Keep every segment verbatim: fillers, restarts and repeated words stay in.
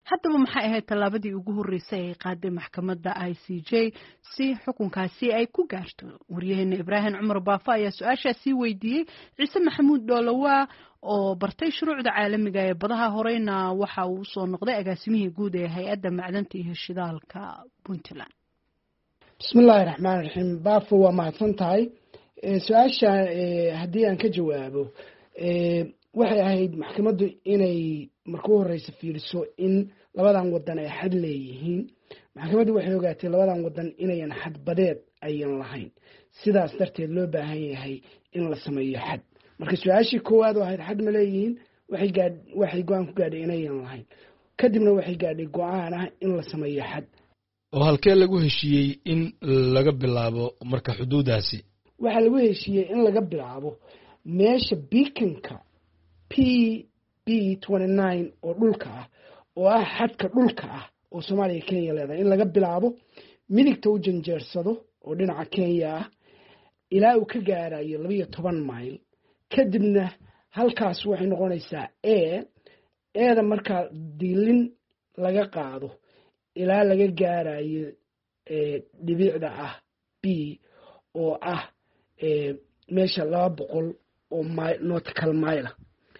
haddaba maxay ahayd tallaabadii ugu horreysay ay qaaday maxkamadda I C J si xukunkaasi ay ku gaarto waryaheena Ibraahim Cumar Baafa ayaa su-aashaasi weydiiyey Ciise Maxamuud Dhoolowa oo bartay shuruucda caalamiga ee badaha horeyna waxa uu soo noqday agaasimihii guud ee hay'adda macdanta iyo shidaalka Puntland. bismillaahi raxmaani raxiim. Baafa waa mahadsan tahay. su-aasha haddii aan ka jawaabo waxay ahayd maxkamaddu inay markuu horeysa fiiriso in labadan wadan ay xad leeyihiin. maxkamaddu waxay ogaatay labadan wadan inayan xad badeed ayan lahayn, sidaas darteed loo baahan yahay in la sameeyo xad. marka su-aashii koowaad oo ahayd xad ma leeyihiin, waxay gaad waxay go-aan ku gaadhay inayan lahayn. kadibna waxay gaadhay go-aan ah in la sameeyo xad. oo halkee lagu heshiiyey in laga bilaabo marka xuduudaasi? waxaa lagu heshiiyey in laga bilaabo meesha beaconka P B twenty-nine oo dhulka ah oo ah xadka dhulka ah oo Soomaaliya Kenya leedahay, in laga bilaabo midigta u janjeersado oo dhinaca Kenya ah ilaa uu ka gaarayo laba iyo toban mayl. kadibna halkaas waxay noqonaysaa A eeda marka diilin laga qaado ilaa laga gaarayo dhibicda ah B oo ah meesha laba boqol oo nautical mile.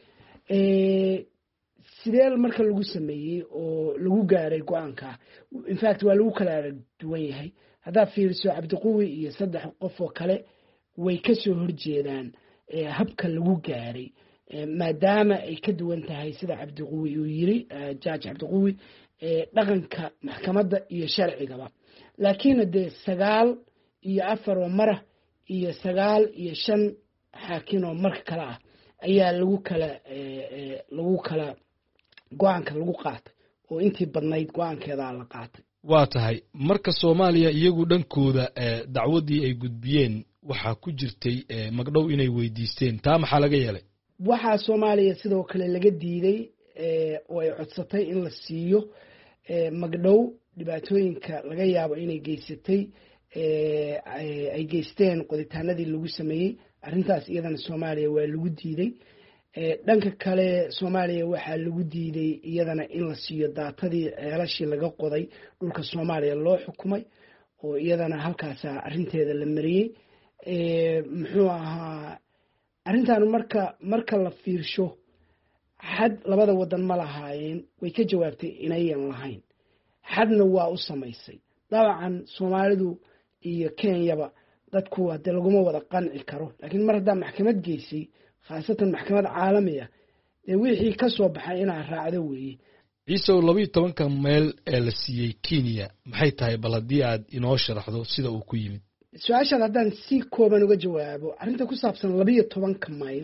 sidee marka lagu sameeyey oo lagu gaaray go-aanka? in fact waa lagu kala duwan yahay. haddaad fiiriso Cabdiquwi iyo saddex qof oo kale way ka soo horjeedaan habka lagu gaaray, maadaama ay ka duwan tahay sida Cabdiquwi uu yiri judge Cabdiquwi dhaqanka maxkamadda iyo sharcigaba. laakiin de sagaal iyo afar oo mara iyo sagaal iyo shan xaakin oo marka kale ah ayaa lagu kala lagu kala go-aanka lagu qaatay oo intii badnayd go-aankeeda la qaatay. waa tahay marka Soomaaliya iyagu dhankooda dacwadii ay gudbiyeen waxa ku jirtay magdhow inay weydiisteen, taa maxaa laga yeelay? waxaa Soomaaliya sidoo kale laga diiday oo ay codsatay in la siiyo magdhow dhibaatooyinka laga yaabo inay geysatay ay geysteen qoditaanadii lagu sameeyey. arrintaas iyadana Soomaaliya waa lagu diiday. dhanka kale Soomaaliya waxaa lagu diiday iyadana in la siiyo daatadii ceelashii laga qoday dhulka Soomaaliya loo xukumay oo iyadana halkaas arrinteeda la mariyey. muxuu ahaa arrintan marka marka la fiirsho xad labada wadan ma lahaayeen, way ka jawaabtay inayan lahayn. xadna waa u samaysay. dabcan Soomaalidu iyo Kenyaba dadku hadda laguma wada qanci karo, laakiin mar haddaa maxkamad geysay khaasatan maxkamad caalami ah ee wixii ka soo baxay inaa raacdo weeye. ciise laba iyo tobanka meel ee la siiyey Kenya maxay tahay? bal haddii aad inoo sharaxdo sida uu ku yimid. su-aashan haddaan si kooban uga jawaabo arrinta ku saabsan laba iyo tobanka mayl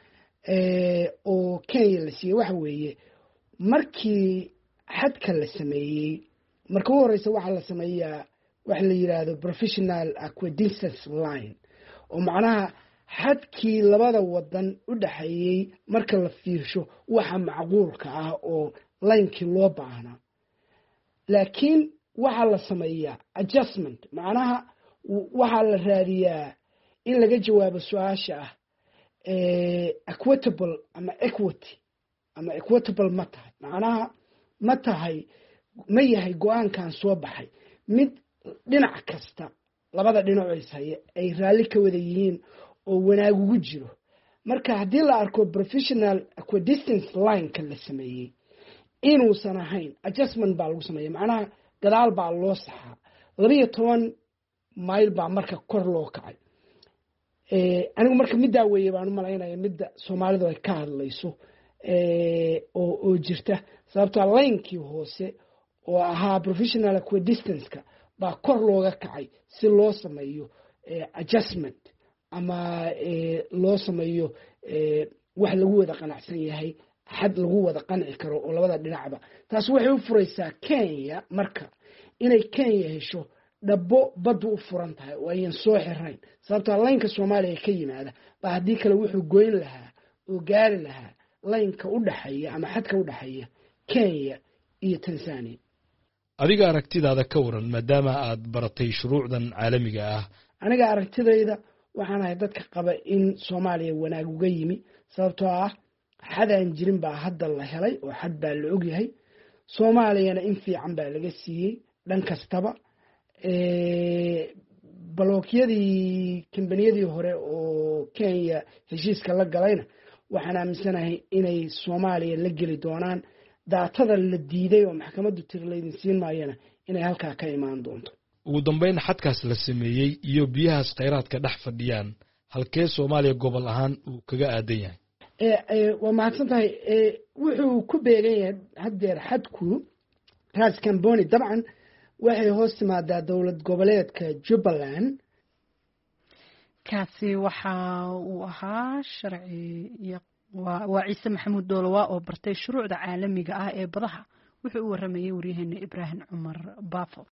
oo Kenya la siiyey waxa weeye markii xadka la sameeyey. marka ugu horeysa waxaa la sameeyaa waxa la yiraahdo professional equidistance line oo macnaha xadkii labada wadan u dhaxeeyay marka la fiirsho waxa macquulka ah oo line-kii loo baahnaa. laakiin waxaa la sameeyaa adjustment, macnaha waxaa la raadiyaa in laga jawaabo su-aasha ah equitable ama equity ama equitable ma tahay, macnaha ma tahay ma yahay go-aankan soo baxay mid dhinac kasta labada dhinac ishaya ay raalli ka wada yihiin oo wanaag ugu jiro. marka haddii la arko professional equidistance line-ka la sameeyey inuusan ahayn, adjustment baa lagu sameeya, macnaha gadaal baa loo saxaa. laba iyo toban mayl baa marka kor loo kacay. anigu marka middaa weeye baan u malaynaya midda Soomaalidu ay ka hadlayso oo oo jirta, sababtoo line-kii hoose oo ahaa professional equidistance-ka baa kor looga kacay si loo sameeyo adjustment ama loo sameeyo wax lagu wada qanacsan yahay, xad lagu wada qanci karo oo labada dhinacba. taas waxay u furaysaa Kenya marka inay Kenya hesho dhabo bad u furan tahay oo ayaan soo xirayn, sababtoo line-ka Soomaaliya ka yimaada baa haddii kale wuxuu goyn lahaa oo gaari lahaa line-ka u dhaxeeya ama xadka u dhaxeeya Kenya iyo Tanzania. adiga aragtidaada ka waran maadaama aad baratay shuruucdan caalamiga ah? aniga aragtidayda waxaan ahay dadka qaba in Soomaaliya wanaag uga yimi, sababtoo ah xadaan jirin baa hadda la helay oo xad baa la og yahay. soomaaliyana in fiican baa laga siiyey dhan kastaba balookyadii kambaniyadii hore oo kenya heshiiska la galayna waxaan aaminsanahay inay soomaaliya la geli doonaan daatada la diiday oo maxkamaddu tiri laydin siin maayana inay halkaa ka imaan doonto ugu dambeyn xadkaas la sameeyey iyo biyahaas khayraadka dhex fadhiyaan halkee soomaaliya gobol ahaan uu kaga aadan yahay waa mahadsan tahay wuxuu ku beegan yahay haddeer xadku ras camboni dabcan waxay hoos timaadaa dowlad goboleedka jubbaland kaasi waxa uu ahaa sharci waa ciise maxamuud doolowa oo bartay shuruucda caalamiga ah ee badaha wuxuu u waramayay waryaheena ibraahim cumar baafo.